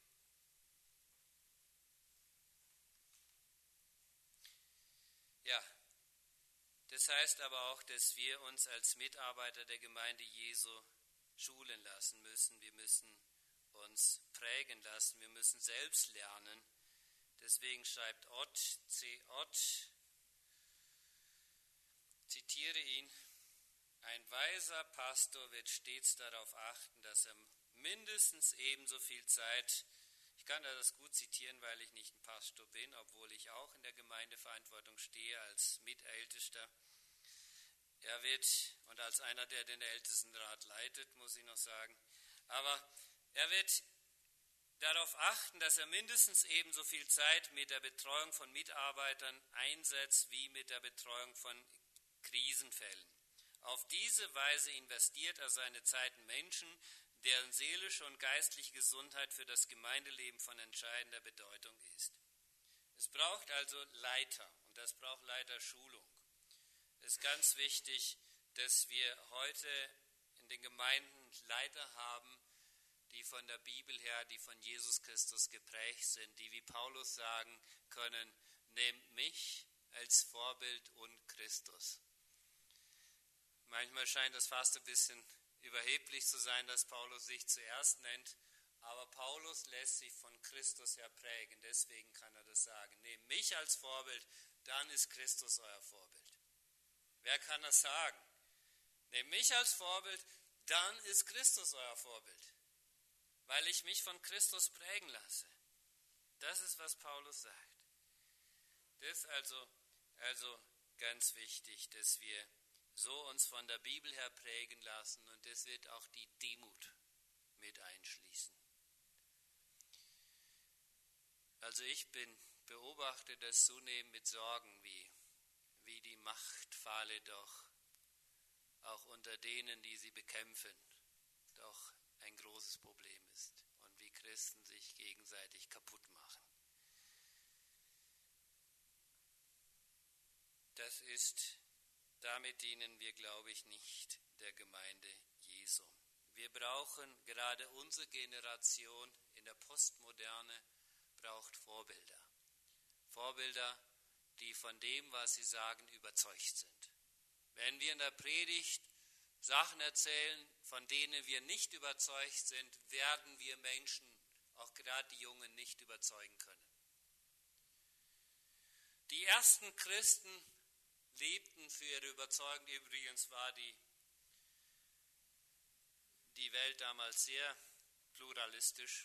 Ja, das heißt aber auch, dass wir uns als Mitarbeiter der Gemeinde Jesu schulen lassen müssen. Wir müssen uns prägen lassen, wir müssen selbst lernen. Deswegen schreibt Ott, C. Ott, zitiere ihn, ein weiser Pastor wird stets darauf achten, dass er mindestens ebenso viel Zeit, ich kann das gut zitieren, weil ich nicht ein Pastor bin, obwohl ich auch in der Gemeindeverantwortung stehe als Mitältester. Er wird, und als einer, der den Ältestenrat leitet, muss ich noch sagen, aber Er wird darauf achten, dass er mindestens ebenso viel Zeit mit der Betreuung von Mitarbeitern einsetzt wie mit der Betreuung von Krisenfällen. Auf diese Weise investiert er seine Zeit in Menschen, deren seelische und geistliche Gesundheit für das Gemeindeleben von entscheidender Bedeutung ist. Es braucht also Leiter und das braucht Leiterschulung. Es ist ganz wichtig, dass wir heute in den Gemeinden Leiter haben, die von der Bibel her, die von Jesus Christus geprägt sind, die wie Paulus sagen können, nehmt mich als Vorbild und Christus. Manchmal scheint das fast ein bisschen überheblich zu sein, dass Paulus sich zuerst nennt, aber Paulus lässt sich von Christus her prägen, deswegen kann er das sagen. Nehmt mich als Vorbild, dann ist Christus euer Vorbild. Wer kann das sagen? Nehmt mich als Vorbild, dann ist Christus euer Vorbild, weil ich mich von Christus prägen lasse. Das ist, was Paulus sagt. Das ist also ganz wichtig, dass wir so uns von der Bibel her prägen lassen und das wird auch die Demut mit einschließen. Also ich beobachte das zunehmend mit Sorgen, wie die Machtfalle doch auch unter denen, die sie bekämpfen, doch ein großes Problem ist und wie Christen sich gegenseitig kaputt machen. Damit dienen wir, glaube ich, nicht der Gemeinde Jesu. Wir brauchen, gerade unsere Generation in der Postmoderne, braucht Vorbilder. Vorbilder, die von dem, was sie sagen, überzeugt sind. Wenn wir in der Predigt Sachen erzählen, von denen wir nicht überzeugt sind, werden wir Menschen, auch gerade die Jungen, nicht überzeugen können. Die ersten Christen lebten für ihre Überzeugung. Übrigens war die Welt damals sehr pluralistisch,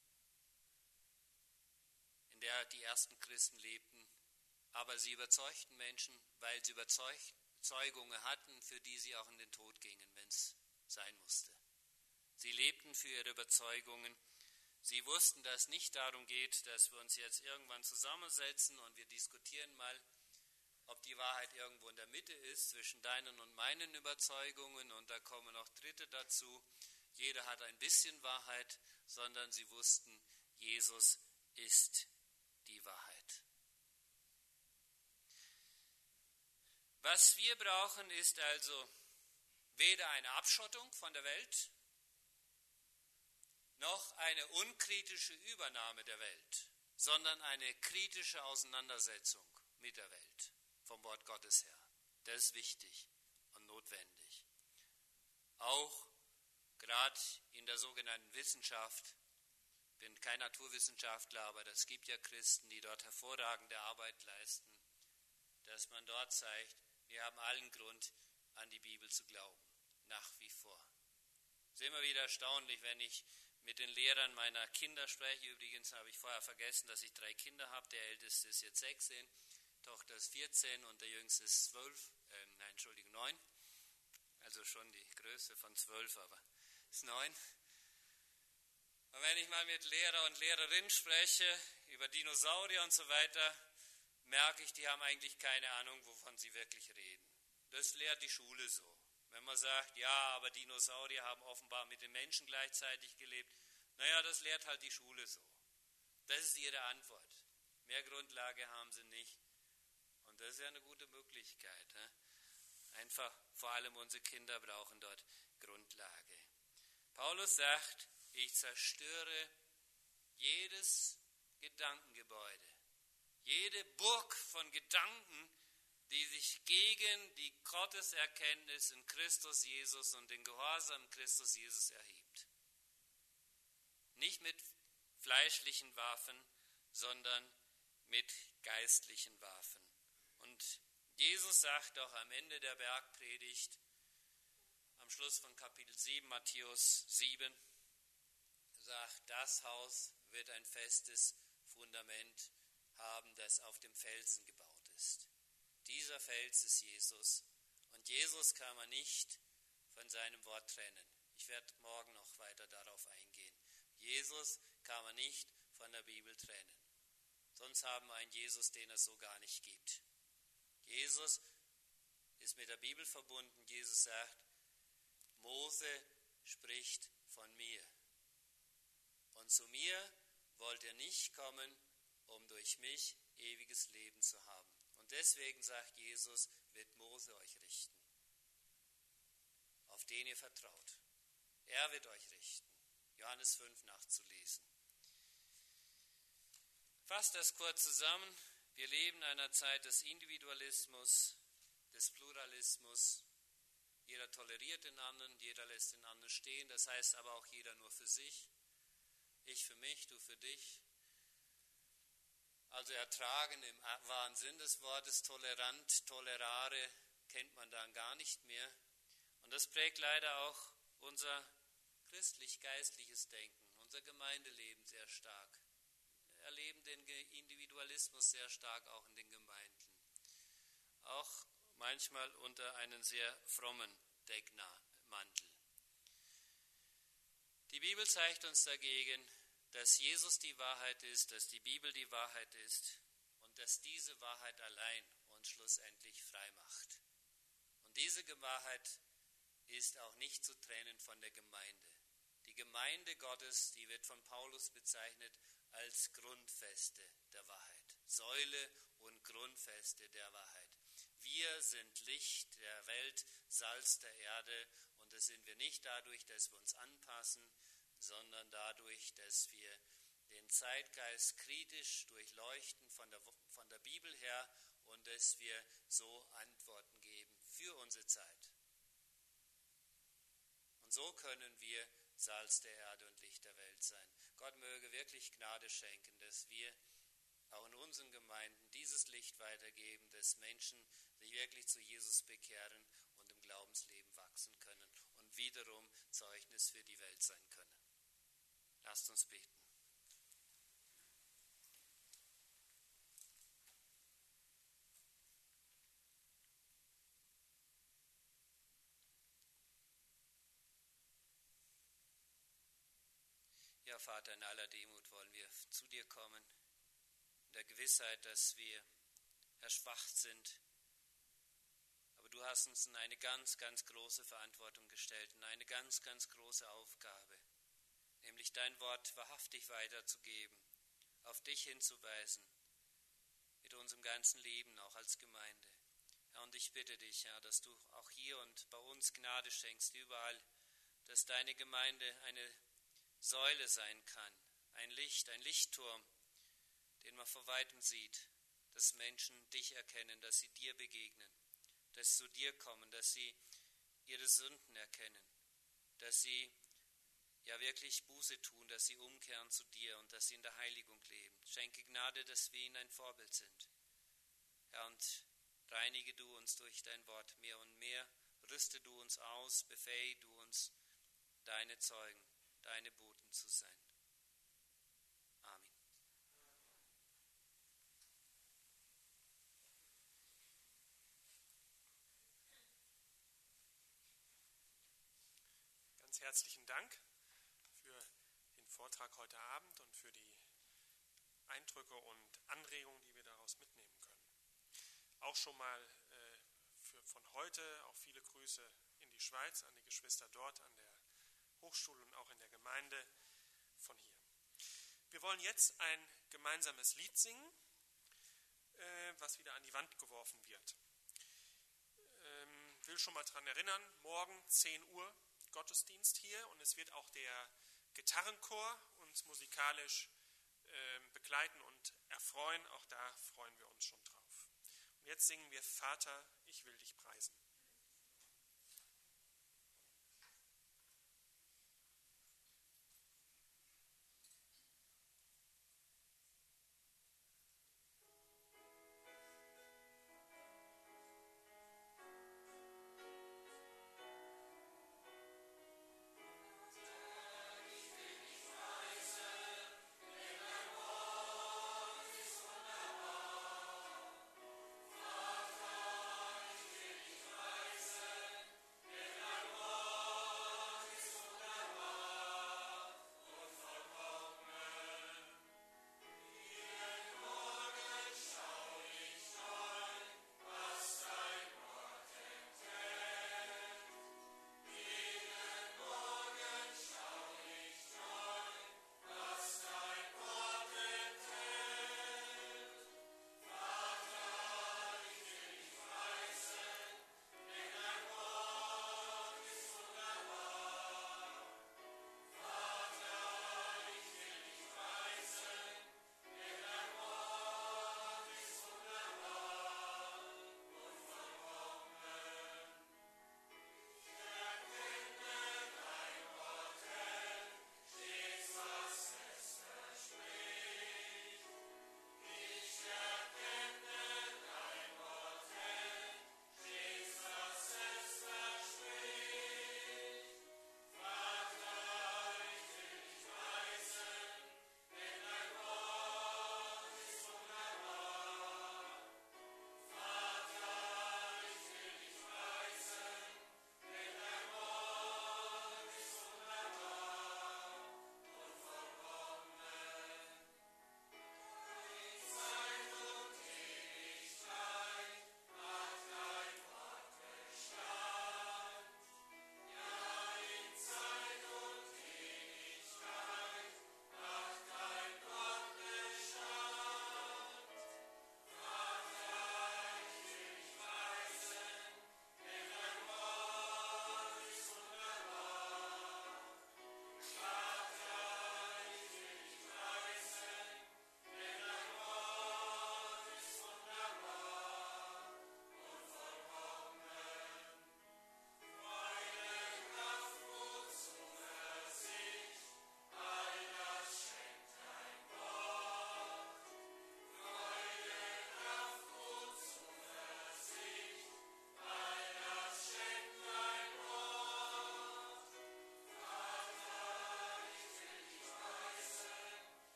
in der die ersten Christen lebten. Aber sie überzeugten Menschen, weil sie Überzeugungen hatten, für die sie auch in den Tod gingen, wenn es sein musste. Sie lebten für ihre Überzeugungen. Sie wussten, dass es nicht darum geht, dass wir uns jetzt irgendwann zusammensetzen und wir diskutieren mal, ob die Wahrheit irgendwo in der Mitte ist, zwischen deinen und meinen Überzeugungen und da kommen noch Dritte dazu. Jeder hat ein bisschen Wahrheit, sondern sie wussten, Jesus ist die Wahrheit. Was wir brauchen, ist also weder eine Abschottung von der Welt, noch eine unkritische Übernahme der Welt, sondern eine kritische Auseinandersetzung mit der Welt. Vom Wort Gottes her. Das ist wichtig und notwendig. Auch gerade in der sogenannten Wissenschaft, ich bin kein Naturwissenschaftler, aber es gibt ja Christen, die dort hervorragende Arbeit leisten, dass man dort zeigt, wir haben allen Grund, an die Bibel zu glauben, nach wie vor. Es ist immer wieder erstaunlich, wenn ich mit den Lehrern meiner Kinder spreche. Übrigens habe ich vorher vergessen, dass ich 3 Kinder habe. Der älteste ist jetzt 16. Tochter ist 14 und der jüngste ist 9. Also schon die Größe von 12, aber ist 9. Und wenn ich mal mit Lehrer und Lehrerinnen spreche über Dinosaurier und so weiter, merke ich, die haben eigentlich keine Ahnung, wovon sie wirklich reden. Das lehrt die Schule so. Wenn man sagt, ja, aber Dinosaurier haben offenbar mit den Menschen gleichzeitig gelebt, naja, das lehrt halt die Schule so. Das ist ihre Antwort. Mehr Grundlage haben sie nicht. Und das ist ja eine gute Möglichkeit. Einfach, vor allem unsere Kinder brauchen dort Grundlage. Paulus sagt, ich zerstöre jedes Gedankengebäude, jede Burg von Gedanken, die sich gegen die Gotteserkenntnis in Christus Jesus und den Gehorsam Christus Jesus erhebt. Nicht mit fleischlichen Waffen, sondern mit geistlichen Waffen. Und Jesus sagt auch am Ende der Bergpredigt, am Schluss von Kapitel 7, Matthäus 7, sagt, das Haus wird ein festes Fundament haben, das auf dem Felsen gebaut ist. Dieser Fels ist Jesus und Jesus kann man nicht von seinem Wort trennen. Ich werde morgen noch weiter darauf eingehen. Jesus kann man nicht von der Bibel trennen. Sonst haben wir einen Jesus, den es so gar nicht gibt. Jesus ist mit der Bibel verbunden. Jesus sagt, Mose spricht von mir. Und zu mir wollt ihr nicht kommen, um durch mich ewiges Leben zu haben. Und deswegen sagt Jesus, wird Mose euch richten, auf den ihr vertraut. Er wird euch richten. Johannes 5 nachzulesen. Fasst das kurz zusammen. Wir leben in einer Zeit des Individualismus, des Pluralismus. Jeder toleriert den anderen, jeder lässt den anderen stehen. Das heißt aber auch jeder nur für sich. Ich für mich, du für dich. Also ertragen im wahren Sinn des Wortes, tolerant, tolerare, kennt man dann gar nicht mehr. Und das prägt leider auch unser christlich-geistliches Denken, unser Gemeindeleben sehr stark. Wir erleben den Individualismus sehr stark auch in den Gemeinden. Auch manchmal unter einen sehr frommen Deckmantel. Die Bibel zeigt uns dagegen, dass Jesus die Wahrheit ist, dass die Bibel die Wahrheit ist und dass diese Wahrheit allein uns schlussendlich frei macht. Und diese Wahrheit ist auch nicht zu trennen von der Gemeinde. Die Gemeinde Gottes, die wird von Paulus bezeichnet als Grundfeste der Wahrheit, Säule und Grundfeste der Wahrheit. Wir sind Licht der Welt, Salz der Erde und das sind wir nicht dadurch, dass wir uns anpassen, sondern dadurch, dass wir den Zeitgeist kritisch durchleuchten von der Bibel her und dass wir so Antworten geben für unsere Zeit. Und so können wir Salz der Erde und Licht der Welt sein. Gott möge wirklich Gnade schenken, dass wir auch in unseren Gemeinden dieses Licht weitergeben, dass Menschen sich wirklich zu Jesus bekehren und im Glaubensleben wachsen können und wiederum Zeugnis für die Welt sein können. Lasst uns beten. Ja, Vater, in aller Demut wollen wir zu dir kommen, in der Gewissheit, dass wir erschwacht sind. Aber du hast uns in eine ganz, ganz große Verantwortung gestellt, in eine ganz, ganz große Aufgabe, nämlich dein Wort wahrhaftig weiterzugeben, auf dich hinzuweisen, mit unserem ganzen Leben, auch als Gemeinde. Herr, und ich bitte dich, Herr, dass du auch hier und bei uns Gnade schenkst, überall, dass deine Gemeinde eine Säule sein kann, ein Licht, ein Lichtturm, den man von Weitem sieht, dass Menschen dich erkennen, dass sie dir begegnen, dass sie zu dir kommen, dass sie ihre Sünden erkennen, dass sie ja wirklich Buße tun, dass sie umkehren zu dir und dass sie in der Heiligung leben. Schenke Gnade, dass wir ihnen ein Vorbild sind. Herr, und reinige du uns durch dein Wort mehr und mehr, rüste du uns aus, befähige du uns, deine Zeugen, deine Boten zu sein. Amen. Ganz herzlichen Dank für den Vortrag heute Abend und für die Eindrücke und Anregungen, die wir daraus mitnehmen können. Auch schon mal von heute auch viele Grüße in die Schweiz, an die Geschwister dort, an der Hochschule und auch in der Gemeinde von hier. Wir wollen jetzt ein gemeinsames Lied singen, was wieder an die Wand geworfen wird. Ich will schon mal daran erinnern, morgen 10 Uhr Gottesdienst hier und es wird auch der Gitarrenchor uns musikalisch begleiten und erfreuen. Auch da freuen wir uns schon drauf. Und jetzt singen wir Vater, ich will dich preisen.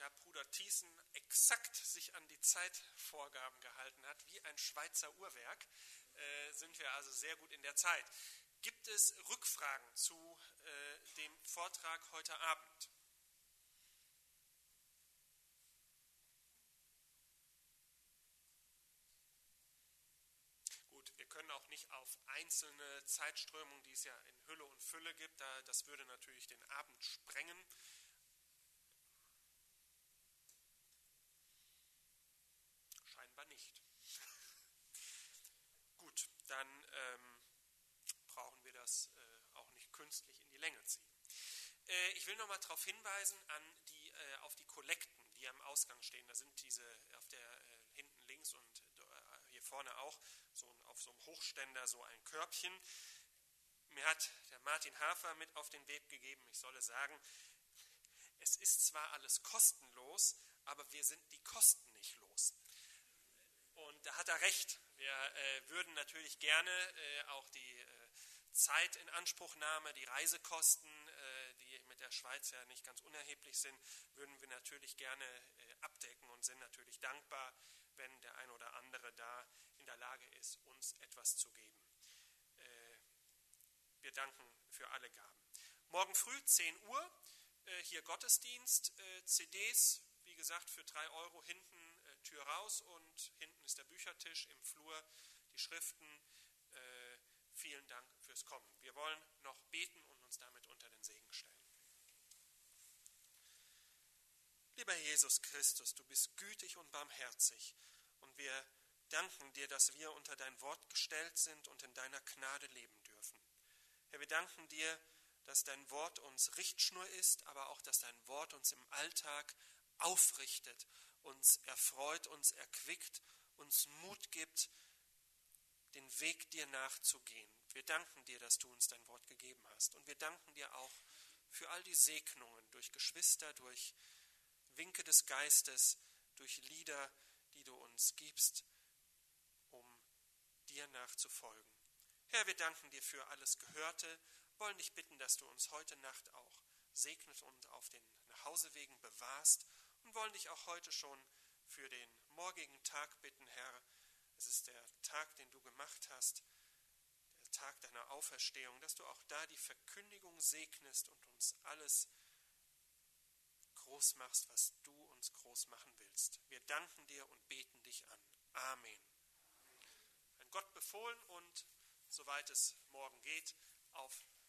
da Bruder Thiessen exakt sich an die Zeitvorgaben gehalten hat, wie ein Schweizer Uhrwerk, sind wir also sehr gut in der Zeit. Gibt es Rückfragen zu dem Vortrag heute Abend? Gut, wir können auch nicht auf einzelne Zeitströmungen, die es ja in Hülle und Fülle gibt, das würde natürlich den Abend sprengen. Scheinbar nicht. Gut, dann brauchen wir das auch nicht künstlich in die Länge ziehen. Ich will nochmal darauf hinweisen auf die Kollekten, die am Ausgang stehen. Da sind diese auf der hinten links und hier vorne auch auf so einem Hochständer so ein Körbchen. Mir hat der Martin Hafer mit auf den Weg gegeben, ich solle sagen, es ist zwar alles kostenlos, aber wir sind die Kosten nicht los. Und da hat er recht. Wir würden natürlich gerne auch die Zeitinanspruchnahme, die Reisekosten, die mit der Schweiz ja nicht ganz unerheblich sind, würden wir natürlich gerne abdecken und sind natürlich dankbar, wenn der ein oder andere da in der Lage ist, uns etwas zu geben. Wir danken für alle Gaben. Morgen früh, 10 Uhr, hier Gottesdienst, CDs, wie gesagt, für 3 € hinten Tür raus und hinten ist der Büchertisch, im Flur die Schriften. Vielen Dank fürs Kommen. Wir wollen noch beten und uns damit unter den Segen stellen. Lieber Jesus Christus, du bist gütig und barmherzig und wir danken dir, dass wir unter dein Wort gestellt sind und in deiner Gnade leben dürfen. Herr, wir danken dir, dass dein Wort uns Richtschnur ist, aber auch, dass dein Wort uns im Alltag aufrichtet, uns erfreut, uns erquickt, uns Mut gibt, den Weg dir nachzugehen. Wir danken dir, dass du uns dein Wort gegeben hast. Und wir danken dir auch für all die Segnungen durch Geschwister, durch Winke des Geistes, durch Lieder, die du uns gibst, um dir nachzufolgen. Herr, wir danken dir für alles Gehörte, wollen dich bitten, dass du uns heute Nacht auch segnest und auf den Nachhausewegen bewahrst und wollen dich auch heute schon für den morgigen Tag bitten, Herr. Es ist der Tag, den du gemacht hast, der Tag deiner Auferstehung, dass du auch da die Verkündigung segnest und uns alles groß machst, was du uns groß machen willst. Wir danken dir und beten dich an. Amen. Ein Gott befohlen und, soweit es morgen geht, auf